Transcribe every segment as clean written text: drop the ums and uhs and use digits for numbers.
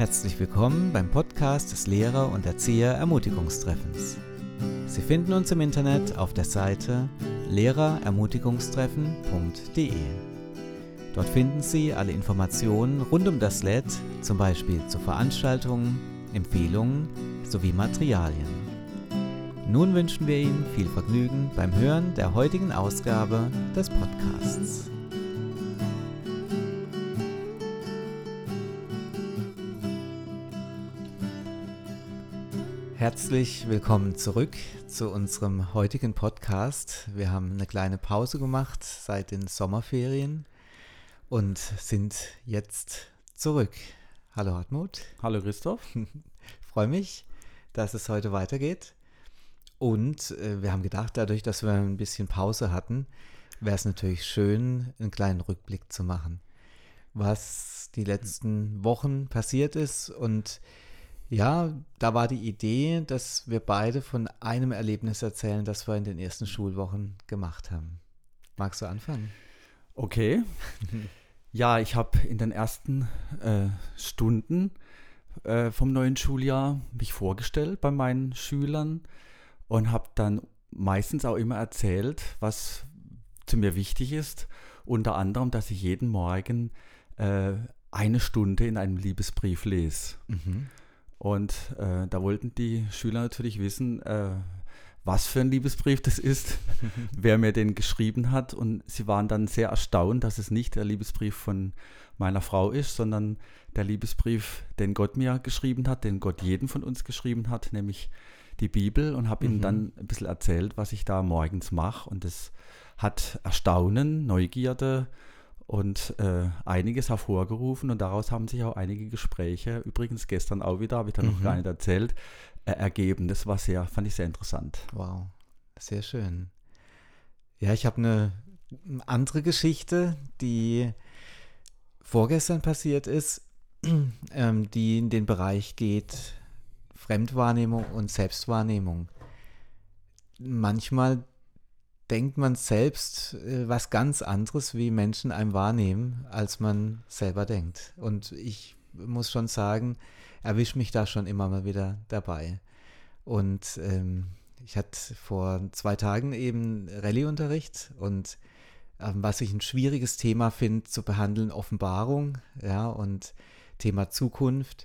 Herzlich willkommen beim Podcast des Lehrer- und Erzieher-Ermutigungstreffens. Sie finden uns im Internet auf der Seite lehrerermutigungstreffen.de. Dort finden Sie alle Informationen rund um das LED, zum Beispiel zu Veranstaltungen, Empfehlungen sowie Materialien. Nun wünschen wir Ihnen viel Vergnügen beim Hören der heutigen Ausgabe des Podcasts. Herzlich willkommen zurück zu unserem heutigen Podcast. Wir haben eine kleine Pause gemacht seit den Sommerferien und sind jetzt zurück. Hallo Hartmut. Hallo Christoph. Freue mich, dass es heute weitergeht. Und wir haben gedacht, dadurch, dass wir ein bisschen Pause hatten, wäre es natürlich schön, einen kleinen Rückblick zu machen, was die letzten Wochen passiert ist. Und ja, da war die Idee, dass wir beide von einem Erlebnis erzählen, das wir in den ersten Schulwochen gemacht haben. Magst du anfangen? Okay. Ja, ich habe in den ersten Stunden vom neuen Schuljahr mich vorgestellt bei meinen Schülern und habe dann meistens auch immer erzählt, was zu mir wichtig ist. Unter anderem, dass ich jeden Morgen eine Stunde in einem Liebesbrief lese. Mhm. Und da wollten die Schüler natürlich wissen, was für ein Liebesbrief das ist, wer mir den geschrieben hat. Und sie waren dann sehr erstaunt, dass es nicht der Liebesbrief von meiner Frau ist, sondern der Liebesbrief, den Gott mir geschrieben hat, den Gott jedem von uns geschrieben hat, nämlich die Bibel, und habe ihnen dann ein bisschen erzählt, was ich da morgens mache. Und das hat Erstaunen, Neugierde und einiges hervorgerufen, und daraus haben sich auch einige Gespräche, übrigens gestern auch wieder, habe ich dann noch gar nicht erzählt, ergeben. Das war fand ich sehr interessant. Wow, sehr schön. Ja, ich habe eine andere Geschichte, die vorgestern passiert ist, die in den Bereich geht Fremdwahrnehmung und Selbstwahrnehmung. Manchmal denkt man selbst was ganz anderes, wie Menschen einem wahrnehmen, als man selber denkt. Und ich muss schon sagen, erwische mich da schon immer mal wieder dabei. Und ich hatte vor 2 Tagen eben Rallye-Unterricht, und was ich ein schwieriges Thema finde zu behandeln, Offenbarung, ja, und Thema Zukunft.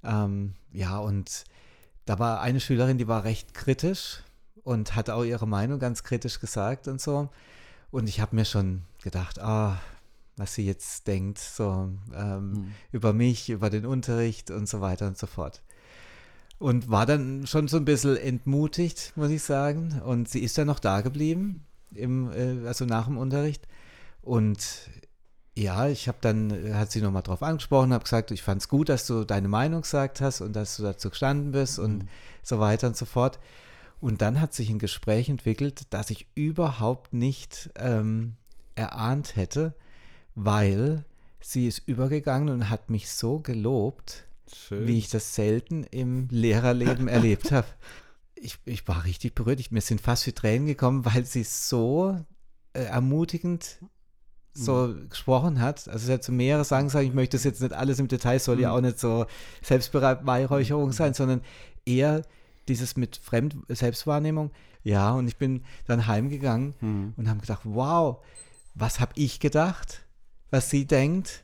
Ja, und da war eine Schülerin, die war recht kritisch und hat auch ihre Meinung ganz kritisch gesagt und so. Und ich habe mir schon gedacht, was sie jetzt denkt, so über mich, über den Unterricht und so weiter und so fort. Und war dann schon so ein bisschen entmutigt, muss ich sagen. Und sie ist dann noch da geblieben, also nach dem Unterricht. Und ja, hat sie nochmal drauf angesprochen, habe gesagt, ich fand es gut, dass du deine Meinung gesagt hast und dass du dazu gestanden bist und so weiter und so fort. Und dann hat sich ein Gespräch entwickelt, das ich überhaupt nicht erahnt hätte, weil sie ist übergegangen und hat mich so gelobt, schön, wie ich das selten im Lehrerleben erlebt habe. Ich war richtig berührt, mir sind fast die Tränen gekommen, weil sie so ermutigend so gesprochen hat. Also sie hat zu mehreren Sachen gesagt, ich möchte das jetzt nicht alles im Detail, soll ja auch nicht so Selbstbeweihräucherung sein, sondern eher dieses mit Selbstwahrnehmung. Ja, und ich bin dann heimgegangen und habe gedacht, wow, was habe ich gedacht, was sie denkt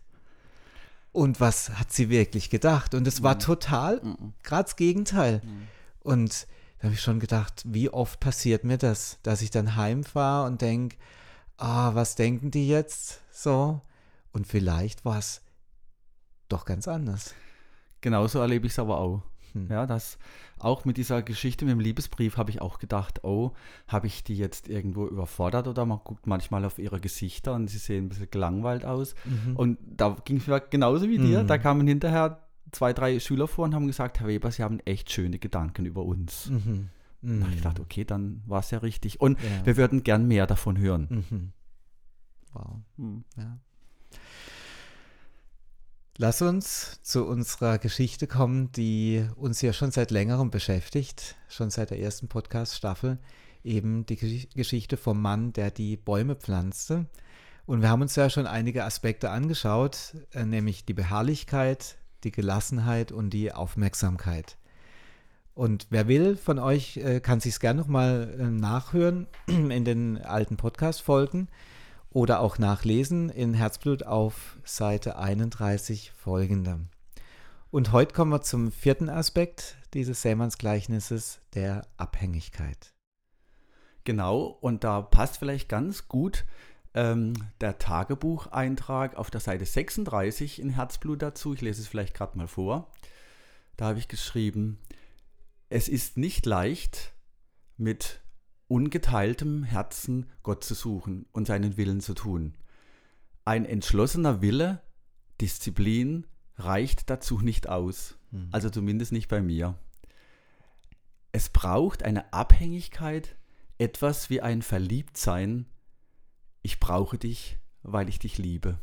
und was hat sie wirklich gedacht? Und es war total gerade das Gegenteil. Und da habe ich schon gedacht, wie oft passiert mir das, dass ich dann heimfahre und denke, was denken die jetzt so? Und vielleicht war es doch ganz anders. Genauso erlebe ich es aber auch. Ja, das auch mit dieser Geschichte mit dem Liebesbrief habe ich auch gedacht, habe ich die jetzt irgendwo überfordert, oder man guckt manchmal auf ihre Gesichter und sie sehen ein bisschen gelangweilt aus. Und da ging es mir genauso wie dir, da kamen hinterher 2, 3 Schüler vor und haben gesagt, Herr Weber, Sie haben echt schöne Gedanken über uns. Da habe ich gedacht, okay, dann war es ja richtig. Und wir würden gern mehr davon hören. Wow. Ja. Lass uns zu unserer Geschichte kommen, die uns ja schon seit längerem beschäftigt, schon seit der ersten Podcast-Staffel, eben die Geschichte vom Mann, der die Bäume pflanzte. Und wir haben uns ja schon einige Aspekte angeschaut, nämlich die Beharrlichkeit, die Gelassenheit und die Aufmerksamkeit. Und wer will von euch, kann sich es gerne nochmal nachhören in den alten Podcast-Folgen oder auch nachlesen in Herzblut auf Seite 31 folgende. Und heute kommen wir zum 4. Aspekt dieses Sämannsgleichnisses, der Abhängigkeit. Genau, und da passt vielleicht ganz gut der Tagebucheintrag auf der Seite 36 in Herzblut dazu. Ich lese es vielleicht gerade mal vor. Da habe ich geschrieben: Es ist nicht leicht, mit ungeteiltem Herzen Gott zu suchen und seinen Willen zu tun. Ein entschlossener Wille, Disziplin reicht dazu nicht aus. Also zumindest nicht bei mir. Es braucht eine Abhängigkeit, etwas wie ein Verliebtsein. Ich brauche dich, weil ich dich liebe.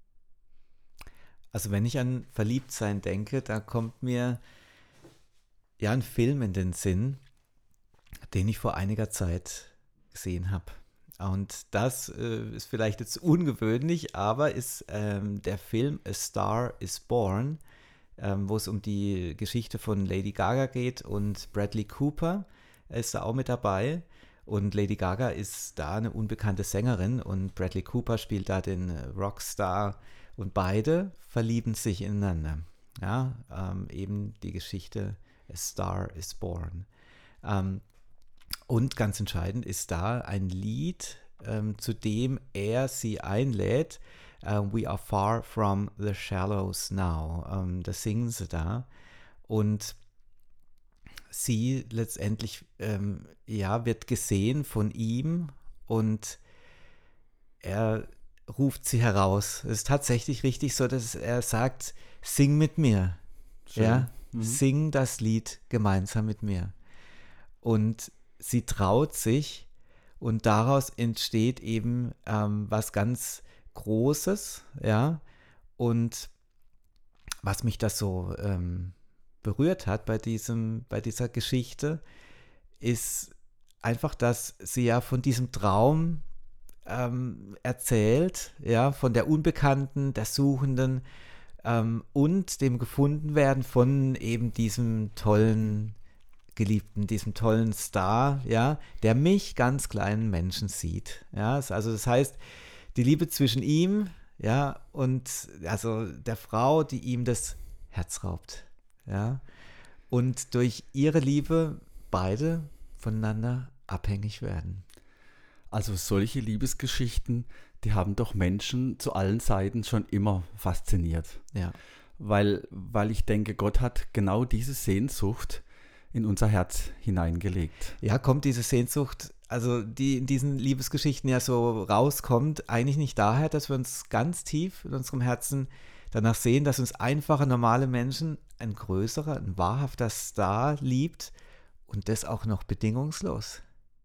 Also wenn ich an Verliebtsein denke, da kommt mir ja ein Film in den Sinn, den ich vor einiger Zeit gesehen habe. Und das ist vielleicht jetzt ungewöhnlich, aber ist der Film A Star is Born, wo es um die Geschichte von Lady Gaga geht und Bradley Cooper ist da auch mit dabei. Und Lady Gaga ist da eine unbekannte Sängerin und Bradley Cooper spielt da den Rockstar und beide verlieben sich ineinander. Ja, eben die Geschichte A Star is Born. Und ganz entscheidend ist da ein Lied, zu dem er sie einlädt. We are far from the shallows now. Das singen sie da. Und sie letztendlich wird gesehen von ihm und er ruft sie heraus. Es ist tatsächlich richtig so, dass er sagt, sing mit mir. Schön. Ja, sing das Lied gemeinsam mit mir. Und sie traut sich und daraus entsteht eben was ganz Großes, ja, und was mich das so berührt hat bei dieser Geschichte, ist einfach, dass sie ja von diesem Traum erzählt, ja, von der Unbekannten, der Suchenden und dem Gefundenwerden von eben diesem tollen Geliebten, diesem tollen Star, ja, der mich ganz kleinen Menschen sieht. Ja, also das heißt, die Liebe zwischen ihm, ja, und also der Frau, die ihm das Herz raubt. Ja, und durch ihre Liebe beide voneinander abhängig werden. Also solche Liebesgeschichten, die haben doch Menschen zu allen Seiten schon immer fasziniert. Ja. Weil ich denke, Gott hat genau diese Sehnsucht in unser Herz hineingelegt. Ja, kommt diese Sehnsucht, also die in diesen Liebesgeschichten ja so rauskommt, eigentlich nicht daher, dass wir uns ganz tief in unserem Herzen danach sehen, dass uns einfache, normale Menschen ein größerer, ein wahrhafter Star liebt und das auch noch bedingungslos.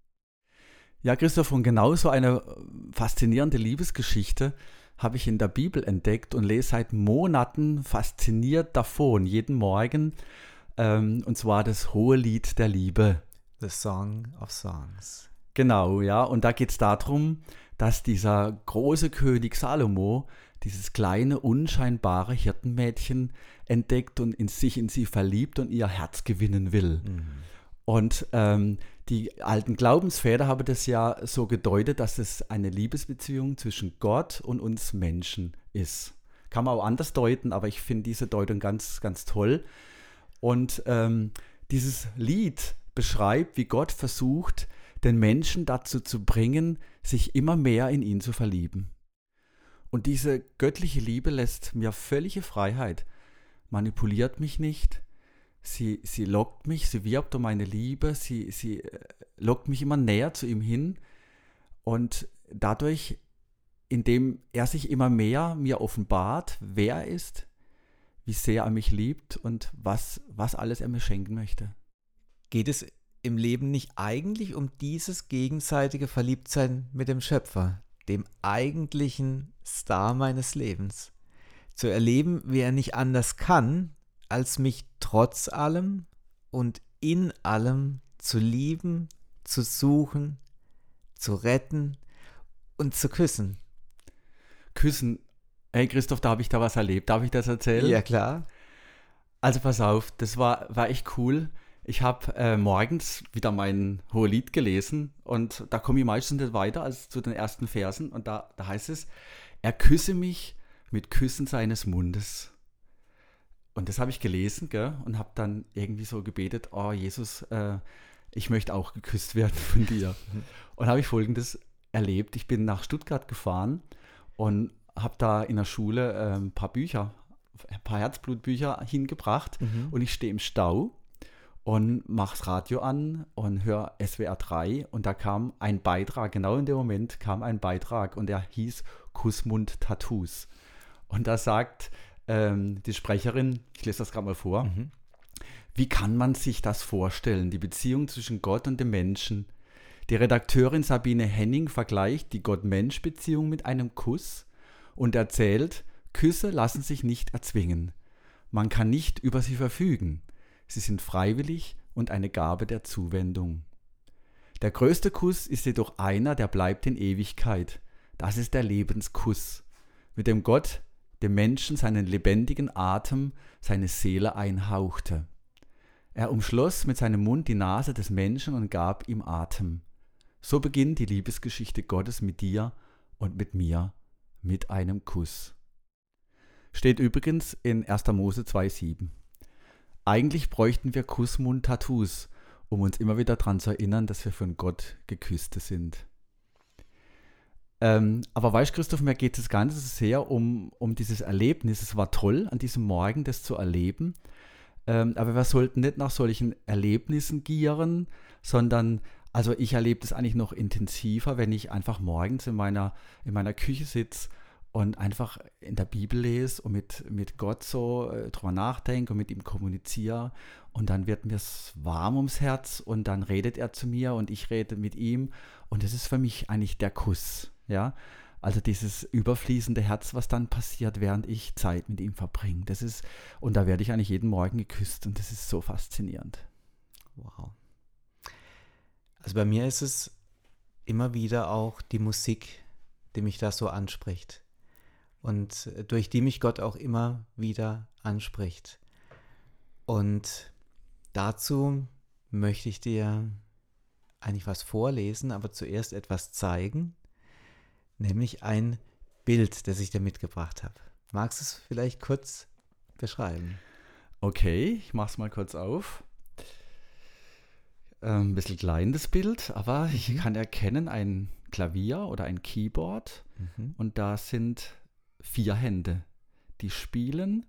Ja, Christoph, und genau so eine faszinierende Liebesgeschichte habe ich in der Bibel entdeckt und lese seit Monaten fasziniert davon, jeden Morgen, und zwar das Hohelied der Liebe. The Song of Songs. Genau, ja, und da geht es darum, dass dieser große König Salomo dieses kleine, unscheinbare Hirtenmädchen entdeckt und sich in sie verliebt und ihr Herz gewinnen will. Mhm. Und die alten Glaubensväter haben das ja so gedeutet, dass es eine Liebesbeziehung zwischen Gott und uns Menschen ist. Kann man auch anders deuten, aber ich finde diese Deutung ganz, ganz toll. Und dieses Lied beschreibt, wie Gott versucht, den Menschen dazu zu bringen, sich immer mehr in ihn zu verlieben. Und diese göttliche Liebe lässt mir völlige Freiheit, manipuliert mich nicht. Sie lockt mich, sie wirbt um meine Liebe, sie lockt mich immer näher zu ihm hin. Und dadurch, indem er sich immer mehr mir offenbart, wer er ist, wie sehr er mich liebt und was alles er mir schenken möchte. Geht es im Leben nicht eigentlich um dieses gegenseitige Verliebtsein mit dem Schöpfer, dem eigentlichen Star meines Lebens? Zu erleben, wie er nicht anders kann, als mich trotz allem und in allem zu lieben, zu suchen, zu retten und zu küssen. Küssen. Hey Christoph, da habe ich da was erlebt. Darf ich das erzählen? Ja, klar. Also pass auf, das war echt cool. Ich habe morgens wieder mein Hohelied gelesen und da komme ich meistens nicht weiter als zu den ersten Versen und da heißt es, er küsse mich mit Küssen seines Mundes. Und das habe ich gelesen, gell, und habe dann irgendwie so gebetet, oh Jesus, ich möchte auch geküsst werden von dir. Und habe ich Folgendes erlebt. Ich bin nach Stuttgart gefahren und habe da in der Schule ein paar Herzblutbücher hingebracht und ich stehe im Stau und mache das Radio an und höre SWR 3 und da kam ein Beitrag, genau in dem Moment kam ein Beitrag und der hieß Kussmund Tattoos. Und da sagt die Sprecherin, ich lese das gerade mal vor, wie kann man sich das vorstellen, die Beziehung zwischen Gott und dem Menschen? Die Redakteurin Sabine Henning vergleicht die Gott-Mensch-Beziehung mit einem Kuss und erzählt, Küsse lassen sich nicht erzwingen. Man kann nicht über sie verfügen. Sie sind freiwillig und eine Gabe der Zuwendung. Der größte Kuss ist jedoch einer, der bleibt in Ewigkeit. Das ist der Lebenskuss, mit dem Gott dem Menschen seinen lebendigen Atem, seine Seele einhauchte. Er umschloss mit seinem Mund die Nase des Menschen und gab ihm Atem. So beginnt die Liebesgeschichte Gottes mit dir und mit mir, mit einem Kuss. Steht übrigens in 1. Mose 2,7. Eigentlich bräuchten wir Kussmund-Tattoos, um uns immer wieder daran zu erinnern, dass wir von Gott Geküsste sind. Aber weißt du, Christoph, mir geht das Ganze sehr um dieses Erlebnis. Es war toll, an diesem Morgen das zu erleben. Aber wir sollten nicht nach solchen Erlebnissen gieren, sondern, also ich erlebe das eigentlich noch intensiver, wenn ich einfach morgens in meiner Küche sitze und einfach in der Bibel lese und mit Gott so drüber nachdenke und mit ihm kommuniziere. Und dann wird mir es warm ums Herz und dann redet er zu mir und ich rede mit ihm. Und das ist für mich eigentlich der Kuss. Ja, also dieses überfließende Herz, was dann passiert, während ich Zeit mit ihm verbringe. Und da werde ich eigentlich jeden Morgen geküsst und das ist so faszinierend. Wow. Also bei mir ist es immer wieder auch die Musik, die mich da so anspricht und durch die mich Gott auch immer wieder anspricht. Und dazu möchte ich dir eigentlich was vorlesen, aber zuerst etwas zeigen. Nämlich ein Bild, das ich dir mitgebracht habe. Magst du es vielleicht kurz beschreiben? Okay, ich mache es mal kurz auf. Ein bisschen klein das Bild, aber ich kann erkennen ein Klavier oder ein Keyboard und da sind 4 Hände, die spielen,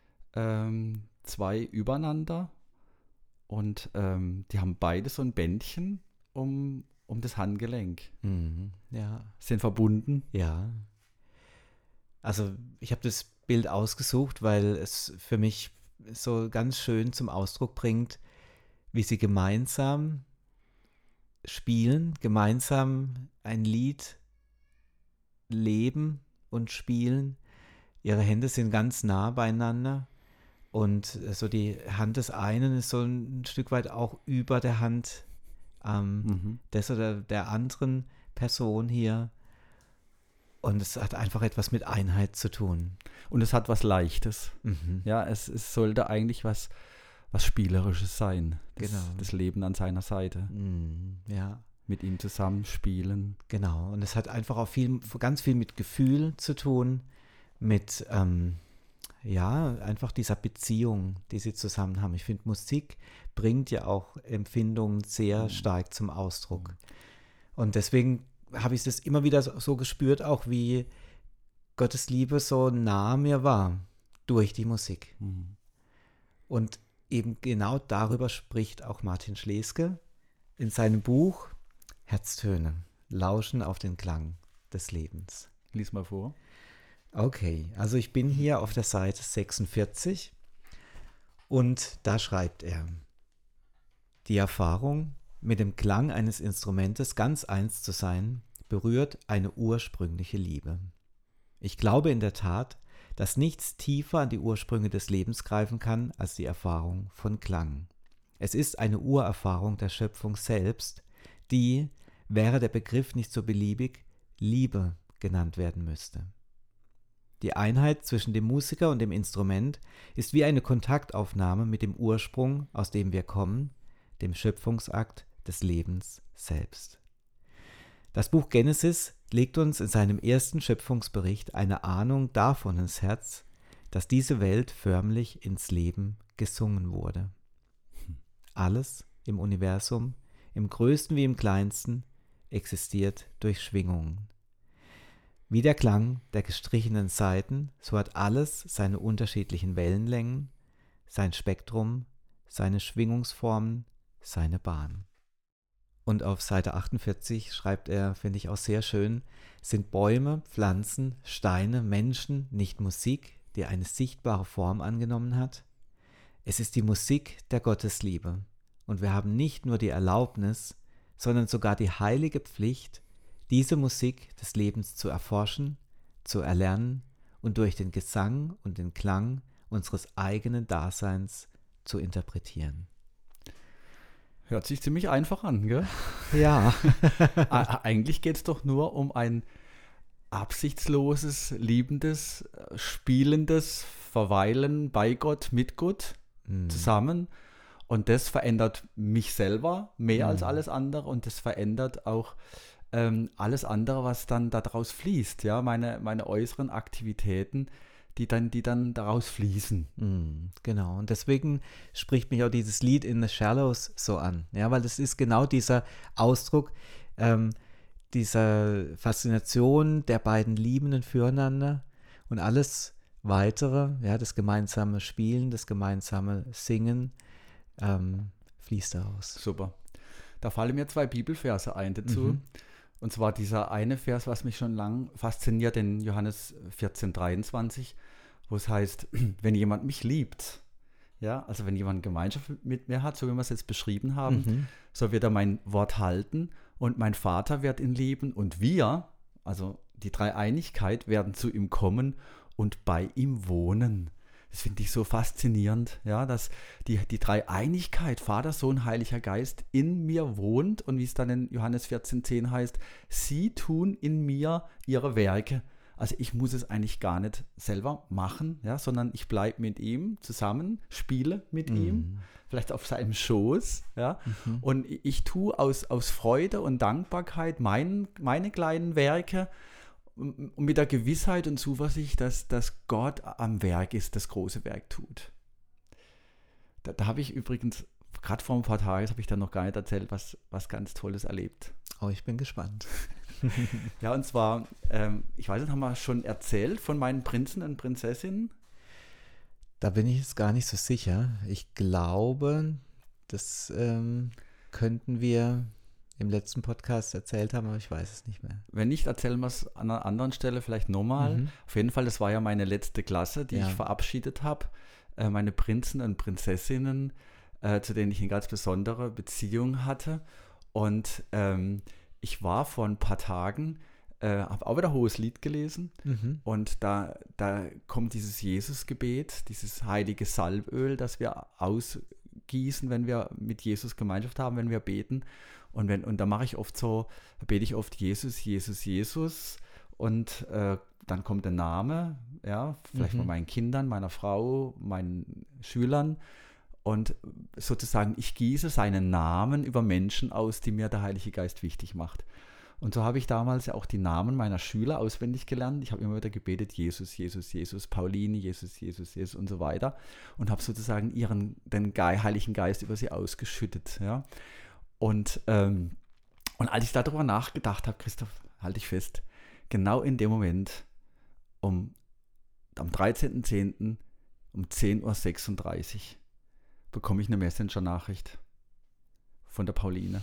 2 übereinander und die haben beide so ein Bändchen um das Handgelenk. Ja. Sind verbunden. Ja. Also ich habe das Bild ausgesucht, weil es für mich so ganz schön zum Ausdruck bringt, wie sie gemeinsam spielen, gemeinsam ein Lied leben und spielen. Ihre Hände sind ganz nah beieinander und so die Hand des einen ist so ein Stück weit auch über der Hand des oder der anderen Person hier. Und es hat einfach etwas mit Einheit zu tun. Und es hat was Leichtes. Ja, es sollte eigentlich was Spielerisches sein. Das Leben an seiner Seite. Ja. Mit ihm zusammen spielen. Genau. Und es hat einfach auch ganz viel mit Gefühl zu tun, mit einfach dieser Beziehung, die sie zusammen haben. Ich finde, Musik bringt ja auch Empfindungen sehr stark zum Ausdruck. Und deswegen habe ich es immer wieder so gespürt, auch wie Gottes Liebe so nah mir war durch die Musik. Und eben genau darüber spricht auch Martin Schleske in seinem Buch Herztöne, Lauschen auf den Klang des Lebens. Lies mal vor. Okay, also ich bin hier auf der Seite 46 und da schreibt er: Die Erfahrung, mit dem Klang eines Instrumentes ganz eins zu sein, berührt eine ursprüngliche Liebe. Ich glaube in der Tat, dass nichts tiefer an die Ursprünge des Lebens greifen kann als die Erfahrung von Klang. Es ist eine Urerfahrung der Schöpfung selbst, die, wäre der Begriff nicht so beliebig, Liebe genannt werden müsste. Die Einheit zwischen dem Musiker und dem Instrument ist wie eine Kontaktaufnahme mit dem Ursprung, aus dem wir kommen, dem Schöpfungsakt des Lebens selbst. Das Buch Genesis legt uns in seinem ersten Schöpfungsbericht eine Ahnung davon ins Herz, dass diese Welt förmlich ins Leben gesungen wurde. Alles im Universum, im Größten wie im Kleinsten, existiert durch Schwingungen. Wie der Klang der gestrichenen Saiten, so hat alles seine unterschiedlichen Wellenlängen, sein Spektrum, seine Schwingungsformen, seine Bahn. Und auf Seite 48 schreibt er, finde ich auch sehr schön, sind Bäume, Pflanzen, Steine, Menschen nicht Musik, die eine sichtbare Form angenommen hat? Es ist die Musik der Gottesliebe. Und wir haben nicht nur die Erlaubnis, sondern sogar die heilige Pflicht, diese Musik des Lebens zu erforschen, zu erlernen und durch den Gesang und den Klang unseres eigenen Daseins zu interpretieren. Hört sich ziemlich einfach an, gell? Ja. Eigentlich geht es doch nur um ein absichtsloses, liebendes, spielendes Verweilen bei Gott, mit Gott zusammen. Und das verändert mich selber mehr als alles andere und das verändert auch alles andere, was dann daraus fließt. Ja? Meine äußeren Aktivitäten, die dann daraus fließen. Genau, und deswegen spricht mich auch dieses Lied In the Shallows so an, ja, weil das ist genau dieser Ausdruck dieser Faszination der beiden Liebenden füreinander und alles Weitere, ja, das gemeinsame Spielen, das gemeinsame Singen fließt daraus. Super. Da fallen mir 2 Bibelverse ein dazu. Und zwar dieser eine Vers, was mich schon lang fasziniert, in Johannes 14,23, wo es heißt, wenn jemand mich liebt, ja, also wenn jemand Gemeinschaft mit mir hat, so wie wir es jetzt beschrieben haben, so wird er mein Wort halten und mein Vater wird ihn lieben und wir, also die Dreieinigkeit, werden zu ihm kommen und bei ihm wohnen. Das finde ich so faszinierend, ja, dass die Dreieinigkeit, Vater, Sohn, Heiliger Geist in mir wohnt und wie es dann in Johannes 14,10 heißt, sie tun in mir ihre Werke. Also ich muss es eigentlich gar nicht selber machen, ja, sondern ich bleibe mit ihm zusammen, spiele mit ihm, vielleicht auf seinem Schoß, ja, und ich tue aus Freude und Dankbarkeit meine kleinen Werke, mit der Gewissheit und Zuversicht, dass Gott am Werk ist, das große Werk tut. Da habe ich übrigens, gerade vor ein paar Tagen, habe ich dann noch gar nicht erzählt, was ganz Tolles erlebt. Oh, ich bin gespannt. Ja, und zwar, ich weiß nicht, haben wir schon erzählt von meinen Prinzen und Prinzessinnen? Da bin ich jetzt gar nicht so sicher. Ich glaube, das könnten wir im letzten Podcast erzählt haben, aber ich weiß es nicht mehr. Wenn nicht, erzählen wir es an einer anderen Stelle vielleicht nochmal. Auf jeden Fall, das war ja meine letzte Klasse, die ich verabschiedet habe. Meine Prinzen und Prinzessinnen, zu denen ich eine ganz besondere Beziehung hatte. Und ich war vor ein paar Tagen, habe auch wieder Hohes Lied gelesen. Und da kommt dieses Jesusgebet, dieses heilige Salböl, das wir ausgießen, wenn wir mit Jesus Gemeinschaft haben, wenn wir beten. Und da mache ich oft so, bete ich oft Jesus, Jesus, Jesus und dann kommt der Name, ja, vielleicht von meinen Kindern, meiner Frau, meinen Schülern und sozusagen ich gieße seinen Namen über Menschen aus, die mir der Heilige Geist wichtig macht. Und so habe ich damals ja auch die Namen meiner Schüler auswendig gelernt. Ich habe immer wieder gebetet, Jesus, Jesus, Jesus, Pauline, Jesus, Jesus, Jesus und so weiter und habe sozusagen den Heiligen Geist über sie ausgeschüttet, ja. Und als ich darüber nachgedacht habe, Christoph, halte ich fest, genau in dem Moment, am 13.10. um 10.36 Uhr bekomme ich eine Messenger-Nachricht von der Pauline,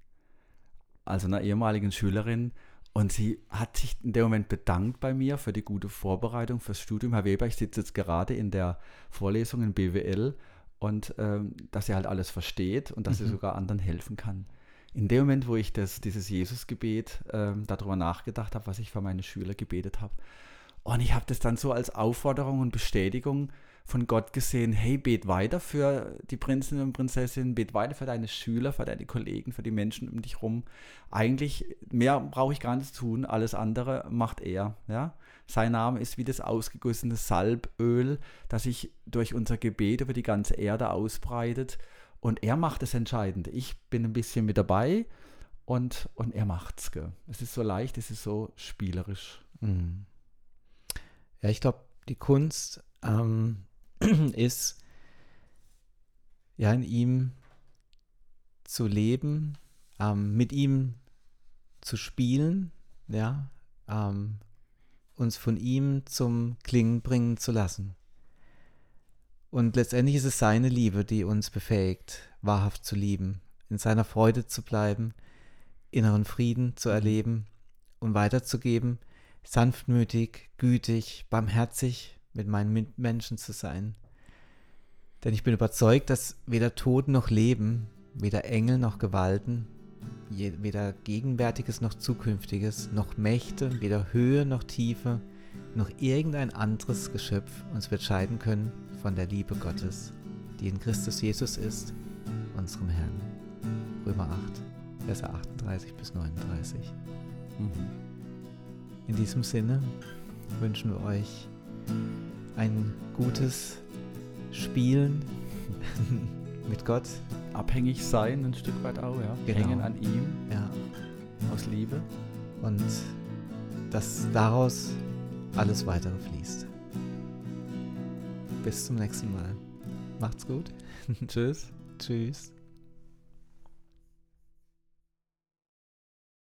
also einer ehemaligen Schülerin. Und sie hat sich in dem Moment bedankt bei mir für die gute Vorbereitung fürs Studium. Herr Weber, ich sitze jetzt gerade in der Vorlesung in BWL und dass sie halt alles versteht und dass sie sogar anderen helfen kann. In dem Moment, wo ich dieses Jesusgebet darüber nachgedacht habe, was ich für meine Schüler gebetet habe. Und ich habe das dann so als Aufforderung und Bestätigung von Gott gesehen, hey, bet weiter für die Prinzen und Prinzessinnen, bet weiter für deine Schüler, für deine Kollegen, für die Menschen um dich rum. Eigentlich mehr brauche ich gar nicht tun, alles andere macht er. Ja? Sein Name ist wie das ausgegossene Salböl, das sich durch unser Gebet über die ganze Erde ausbreitet. Und er macht das Entscheidende. Ich bin ein bisschen mit dabei und er macht's. Gell? Es ist so leicht, es ist so spielerisch. Mhm. Ja, ich glaube, die Kunst ist, ja, in ihm zu leben, mit ihm zu spielen, ja, uns von ihm zum Klingen bringen zu lassen. Und letztendlich ist es seine Liebe, die uns befähigt, wahrhaft zu lieben, in seiner Freude zu bleiben, inneren Frieden zu erleben und weiterzugeben, sanftmütig, gütig, barmherzig mit meinen Mitmenschen zu sein. Denn ich bin überzeugt, dass weder Tod noch Leben, weder Engel noch Gewalten, weder Gegenwärtiges noch Zukünftiges, noch Mächte, weder Höhe noch Tiefe, noch irgendein anderes Geschöpf uns wird scheiden können von der Liebe Gottes, die in Christus Jesus ist, unserem Herrn. Römer 8, Verse 38 bis 39. In diesem Sinne wünschen wir euch ein gutes Spielen mit Gott. Abhängig sein, ein Stück weit auch, ja. Genau. Hängen an ihm, Ja. aus Liebe. Und dass daraus alles weitere fließt. Bis zum nächsten Mal. Macht's gut. Tschüss. Tschüss.